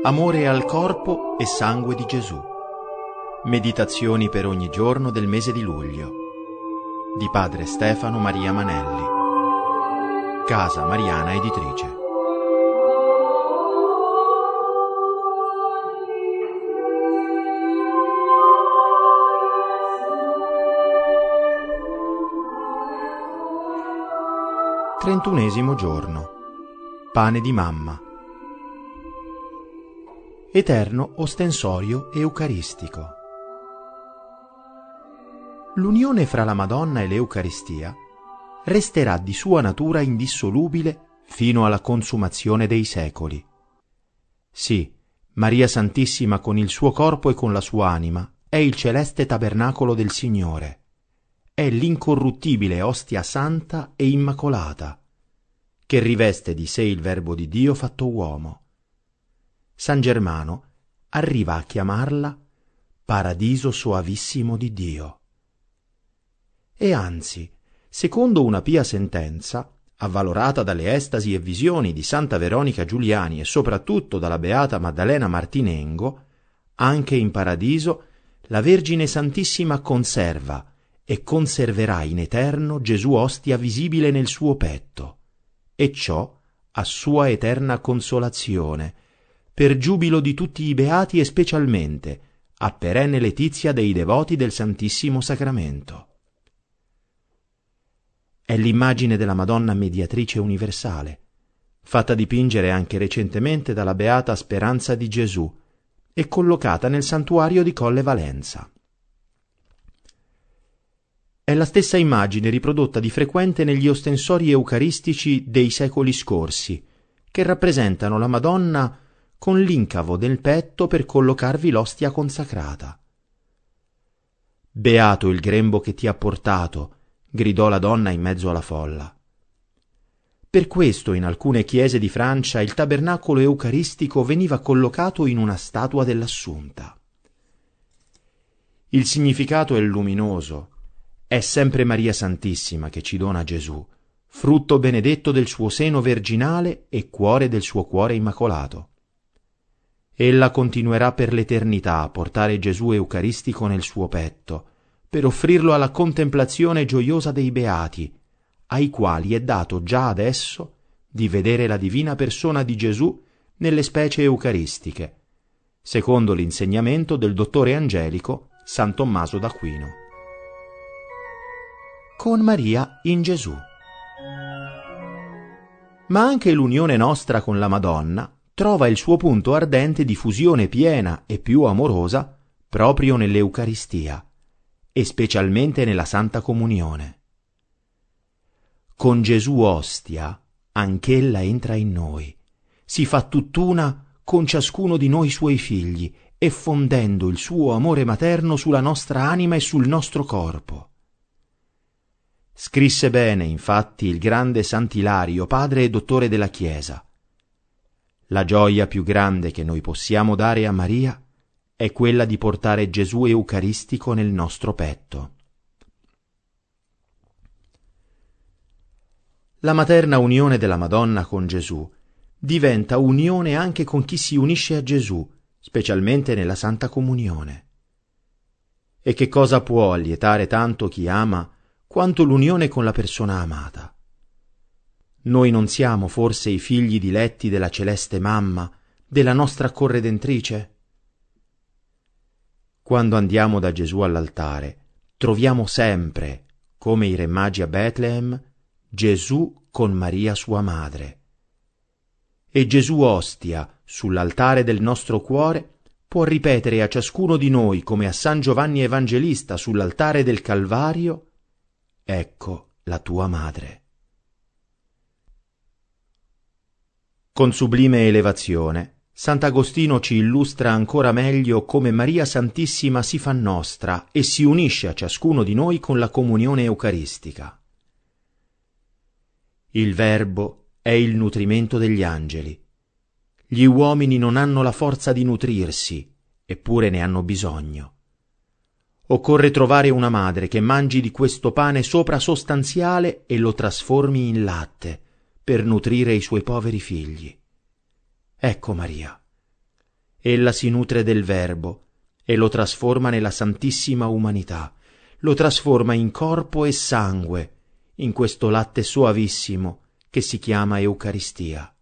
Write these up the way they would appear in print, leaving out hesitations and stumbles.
Amore al corpo e sangue di Gesù. Meditazioni per ogni giorno del mese di luglio. Di padre Stefano Maria Manelli. Casa Mariana Editrice. Trentunesimo giorno. Pane di mamma. Eterno ostensorio eucaristico. L'unione fra la Madonna e l'Eucaristia resterà di sua natura indissolubile fino alla consumazione dei secoli. Sì, Maria Santissima con il suo corpo e con la sua anima è il celeste tabernacolo del Signore. È l'incorruttibile ostia santa e immacolata, che riveste di sé il Verbo di Dio fatto uomo. San Germano arriva a chiamarla paradiso soavissimo di Dio. E anzi, secondo una pia sentenza, avvalorata dalle estasi e visioni di Santa Veronica Giuliani e soprattutto dalla beata Maddalena Martinengo, anche in paradiso la Vergine Santissima conserva e conserverà in eterno Gesù ostia visibile nel suo petto, e ciò a sua eterna consolazione, per giubilo di tutti i beati e specialmente a perenne letizia dei devoti del Santissimo Sacramento. È l'immagine della Madonna Mediatrice universale, fatta dipingere anche recentemente dalla beata Speranza di Gesù e collocata nel santuario di Colle Valenza. È la stessa immagine riprodotta di frequente negli ostensori eucaristici dei secoli scorsi, che rappresentano la Madonna con l'incavo del petto per collocarvi l'ostia consacrata. «Beato il grembo che ti ha portato», gridò la donna in mezzo alla folla. Per questo in alcune chiese di Francia il tabernacolo eucaristico veniva collocato in una statua dell'Assunta. Il significato è luminoso. È sempre Maria Santissima che ci dona Gesù, frutto benedetto del suo seno virginale e cuore del suo cuore immacolato. Ella continuerà per l'eternità a portare Gesù eucaristico nel suo petto, per offrirlo alla contemplazione gioiosa dei beati, ai quali è dato già adesso di vedere la divina persona di Gesù nelle specie eucaristiche, secondo l'insegnamento del dottore angelico San Tommaso d'Aquino. Con Maria in Gesù. Ma anche l'unione nostra con la Madonna trova il suo punto ardente di fusione piena e più amorosa proprio nell'Eucaristia e specialmente nella Santa Comunione. Con Gesù ostia anch'ella entra in noi, si fa tutt'una con ciascuno di noi suoi figli e fondendo il suo amore materno sulla nostra anima e sul nostro corpo. Scrisse bene, infatti, il grande Sant'Ilario, padre e dottore della Chiesa. La gioia più grande che noi possiamo dare a Maria è quella di portare Gesù eucaristico nel nostro petto. La materna unione della Madonna con Gesù diventa unione anche con chi si unisce a Gesù, specialmente nella Santa Comunione. E che cosa può allietare tanto chi ama quanto l'unione con la persona amata? Noi non siamo forse i figli diletti della celeste mamma, della nostra corredentrice? Quando andiamo da Gesù all'altare, troviamo sempre, come i re magi a Betlem, Gesù con Maria sua madre. E Gesù ostia, sull'altare del nostro cuore, può ripetere a ciascuno di noi, come a San Giovanni Evangelista sull'altare del Calvario: «Ecco la tua madre». Con sublime elevazione, Sant'Agostino ci illustra ancora meglio come Maria Santissima si fa nostra e si unisce a ciascuno di noi con la comunione eucaristica. Il Verbo è il nutrimento degli angeli. Gli uomini non hanno la forza di nutrirsi, eppure ne hanno bisogno. Occorre trovare una madre che mangi di questo pane soprasostanziale e lo trasformi in latte, per nutrire i suoi poveri figli. Ecco Maria. Ella si nutre del Verbo e lo trasforma nella Santissima Umanità, lo trasforma in corpo e sangue, in questo latte soavissimo che si chiama Eucaristia.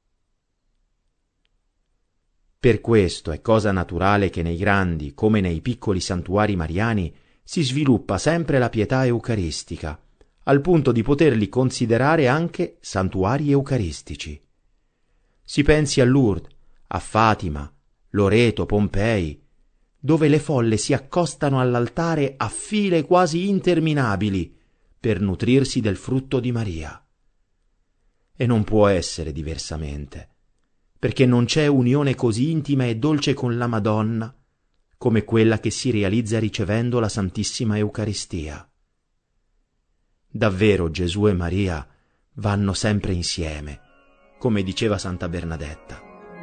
Per questo è cosa naturale che nei grandi come nei piccoli santuari mariani si sviluppa sempre la pietà eucaristica, al punto di poterli considerare anche santuari eucaristici. Si pensi a Lourdes, a Fatima, Loreto, Pompei, dove le folle si accostano all'altare a file quasi interminabili per nutrirsi del frutto di Maria. E non può essere diversamente, perché non c'è unione così intima e dolce con la Madonna come quella che si realizza ricevendo la Santissima Eucaristia. Davvero Gesù e Maria vanno sempre insieme, come diceva Santa Bernadetta.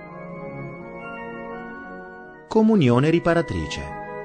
Comunione riparatrice.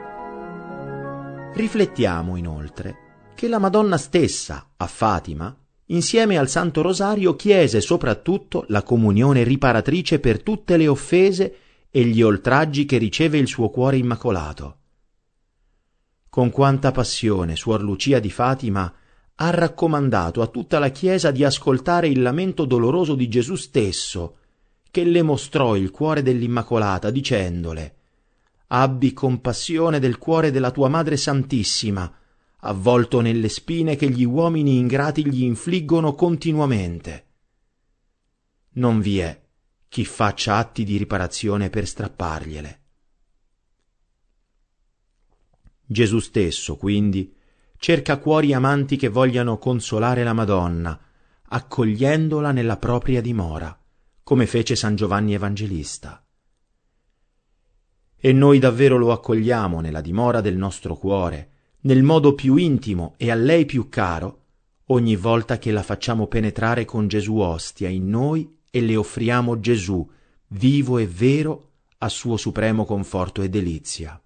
Riflettiamo inoltre che la Madonna stessa, a Fatima, insieme al Santo Rosario, chiese soprattutto la comunione riparatrice per tutte le offese e gli oltraggi che riceve il suo cuore immacolato. Con quanta passione Suor Lucia di Fatima ha raccomandato a tutta la Chiesa di ascoltare il lamento doloroso di Gesù stesso, che le mostrò il cuore dell'Immacolata, dicendole: «Abbi compassione del cuore della tua Madre Santissima, avvolto nelle spine che gli uomini ingrati gli infliggono continuamente. Non vi è chi faccia atti di riparazione per strappargliele». Gesù stesso, quindi, cerca cuori amanti che vogliano consolare la Madonna, accogliendola nella propria dimora, come fece San Giovanni Evangelista. E noi davvero lo accogliamo nella dimora del nostro cuore, nel modo più intimo e a lei più caro, ogni volta che la facciamo penetrare con Gesù ostia in noi e le offriamo Gesù, vivo e vero, a suo supremo conforto e delizia.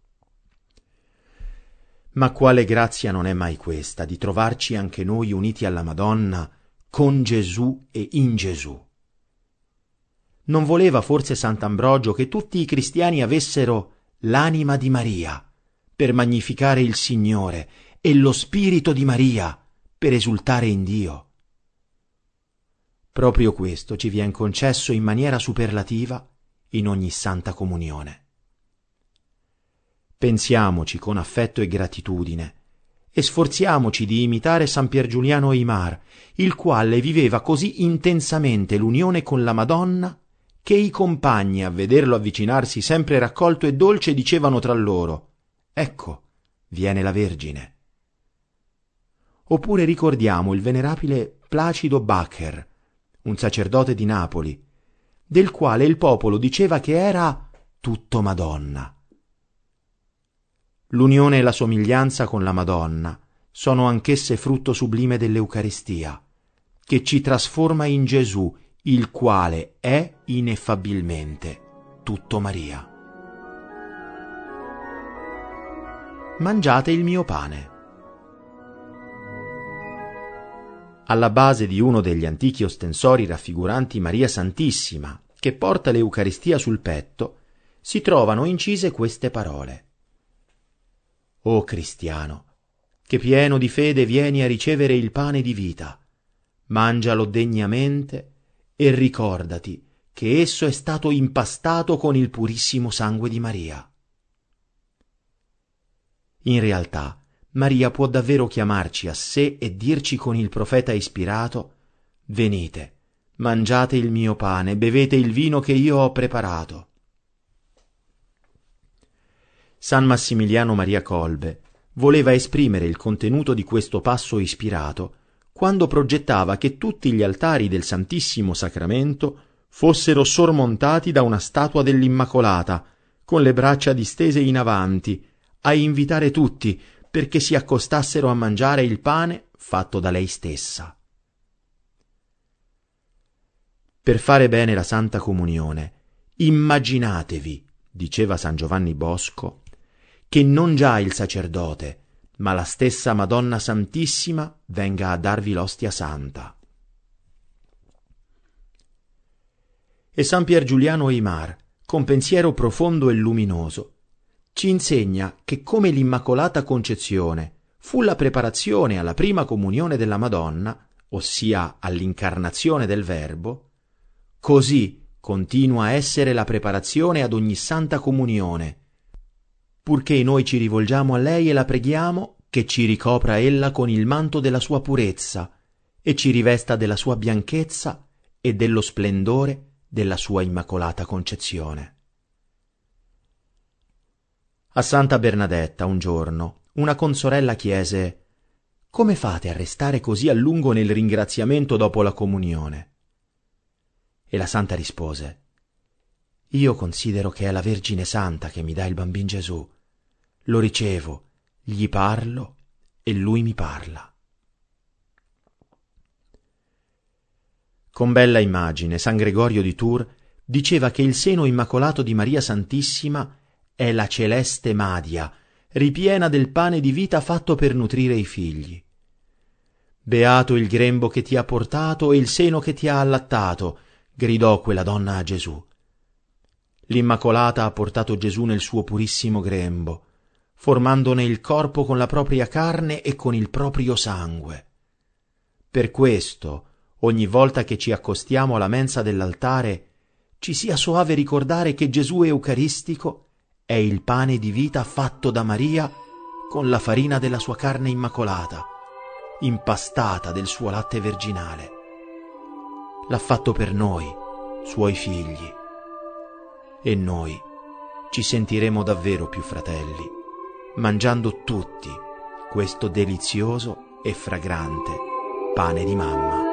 Ma quale grazia non è mai questa di trovarci anche noi uniti alla Madonna con Gesù e in Gesù? Non voleva forse Sant'Ambrogio che tutti i cristiani avessero l'anima di Maria per magnificare il Signore e lo spirito di Maria per esultare in Dio? Proprio questo ci vien concesso in maniera superlativa in ogni Santa Comunione. Pensiamoci con affetto e gratitudine e sforziamoci di imitare San Pier Giuliano Eimar, il quale viveva così intensamente l'unione con la Madonna che i compagni, a vederlo avvicinarsi sempre raccolto e dolce, dicevano tra loro: «Ecco, viene la Vergine». Oppure ricordiamo il venerabile Placido Bacher, un sacerdote di Napoli, del quale il popolo diceva che era tutto Madonna. L'unione e la somiglianza con la Madonna sono anch'esse frutto sublime dell'Eucaristia, che ci trasforma in Gesù, il quale è ineffabilmente tutto Maria. Mangiate il mio pane. Alla base di uno degli antichi ostensori raffiguranti Maria Santissima, che porta l'Eucaristia sul petto, si trovano incise queste parole: «O cristiano, che pieno di fede vieni a ricevere il pane di vita, mangialo degnamente e ricordati che esso è stato impastato con il purissimo sangue di Maria». In realtà, Maria può davvero chiamarci a sé e dirci con il profeta ispirato: «Venite, mangiate il mio pane, bevete il vino che io ho preparato». San Massimiliano Maria Kolbe voleva esprimere il contenuto di questo passo ispirato quando progettava che tutti gli altari del Santissimo Sacramento fossero sormontati da una statua dell'Immacolata, con le braccia distese in avanti, a invitare tutti perché si accostassero a mangiare il pane fatto da lei stessa. Per fare bene la Santa Comunione, immaginatevi, diceva San Giovanni Bosco, che non già il sacerdote, ma la stessa Madonna Santissima venga a darvi l'ostia santa. E San Pier Giuliano Eimar con pensiero profondo e luminoso, ci insegna che come l'Immacolata Concezione fu la preparazione alla prima comunione della Madonna, ossia all'incarnazione del Verbo, così continua a essere la preparazione ad ogni Santa Comunione, purché noi ci rivolgiamo a lei e la preghiamo che ci ricopra ella con il manto della sua purezza e ci rivesta della sua bianchezza e dello splendore della sua Immacolata Concezione. A Santa Bernadetta un giorno una consorella chiese: «Come fate a restare così a lungo nel ringraziamento dopo la comunione?» E la santa rispose: «Io considero che è la Vergine Santa che mi dà il bambin Gesù. Lo ricevo, gli parlo e lui mi parla». Con bella immagine San Gregorio di Tours diceva che il seno immacolato di Maria Santissima è la celeste Madia, ripiena del pane di vita fatto per nutrire i figli. «Beato il grembo che ti ha portato e il seno che ti ha allattato», gridò quella donna a Gesù. L'Immacolata ha portato Gesù nel suo purissimo grembo, formandone il corpo con la propria carne e con il proprio sangue. Per questo, ogni volta che ci accostiamo alla mensa dell'altare, ci sia soave ricordare che Gesù Eucaristico è il pane di vita fatto da Maria con la farina della sua carne immacolata, impastata del suo latte virginale. L'ha fatto per noi, suoi figli, e noi ci sentiremo davvero più fratelli, mangiando tutti questo delizioso e fragrante pane di mamma.